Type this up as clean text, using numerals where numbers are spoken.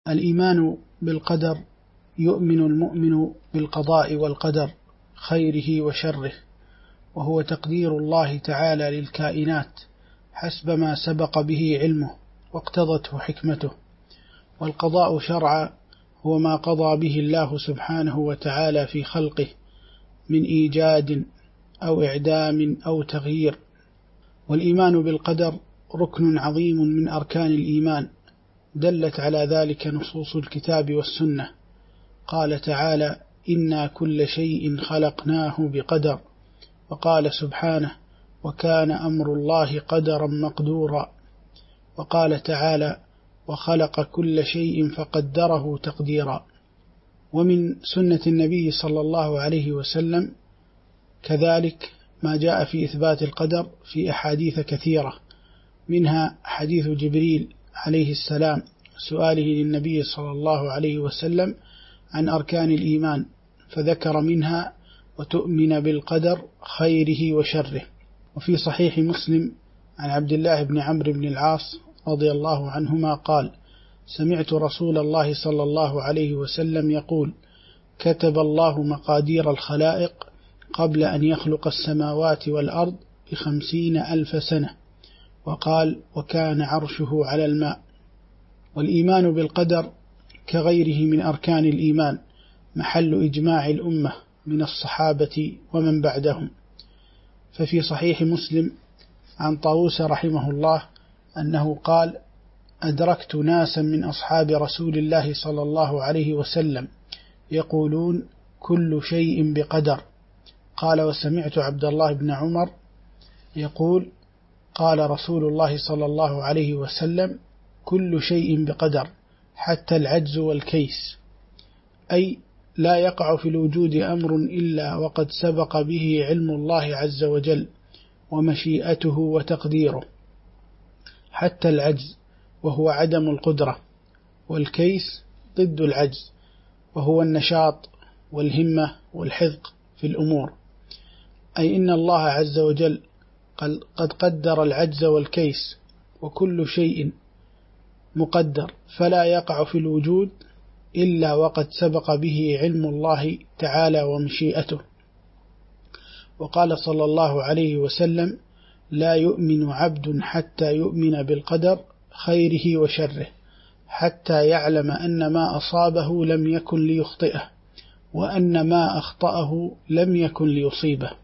الإيمان بالقدر: يؤمن المؤمن بالقضاء والقدر خيره وشره، وهو تقدير الله تعالى للكائنات حسب ما سبق به علمه واقتضته حكمته. والقضاء شرعا هو ما قضى به الله سبحانه وتعالى في خلقه من إيجاد أو إعدام أو تغيير. والإيمان بالقدر ركن عظيم من أركان الإيمان، دلت على ذلك نصوص الكتاب والسنة. قال تعالى: إنا كل شيء خلقناه بقدر. وقال سبحانه: وكان أمر الله قدرا مقدورا. وقال تعالى: وخلق كل شيء فقدره تقديرا. ومن سنة النبي صلى الله عليه وسلم كذلك ما جاء في إثبات القدر في أحاديث كثيرة، منها حديث جبريل عليه السلام سؤاله للنبي صلى الله عليه وسلم عن أركان الإيمان، فذكر منها: وتؤمن بالقدر خيره وشره. وفي صحيح مسلم عن عبد الله بن عمرو بن العاص رضي الله عنهما قال: سمعت رسول الله صلى الله عليه وسلم يقول: كتب الله مقادير الخلائق قبل أن يخلق السماوات والأرض ب50,000 سنة. وقال: وكان عرشه على الماء. والإيمان بالقدر كغيره من أركان الإيمان محل إجماع الأمة من الصحابة ومن بعدهم. ففي صحيح مسلم عن طاووس رحمه الله أنه قال: أدركت ناسا من أصحاب رسول الله صلى الله عليه وسلم يقولون: كل شيء بقدر. قال: وسمعت عبد الله بن عمر يقول: قال رسول الله صلى الله عليه وسلم: كل شيء بقدر حتى العجز والكيس، أي لا يقع في الوجود أمر إلا وقد سبق به علم الله عز وجل ومشيئته وتقديره، حتى العجز وهو عدم القدرة، والكيس ضد العجز وهو النشاط والهمة والحذق في الأمور. أي إن الله عز وجل قد قدر العجز والكيس، وكل شيء مقدر فلا يقع في الوجود إلا وقد سبق به علم الله تعالى ومشيئته. وقال صلى الله عليه وسلم: لا يؤمن عبد حتى يؤمن بالقدر خيره وشره، حتى يعلم أن ما أصابه لم يكن ليخطئه، وأن ما أخطأه لم يكن ليصيبه.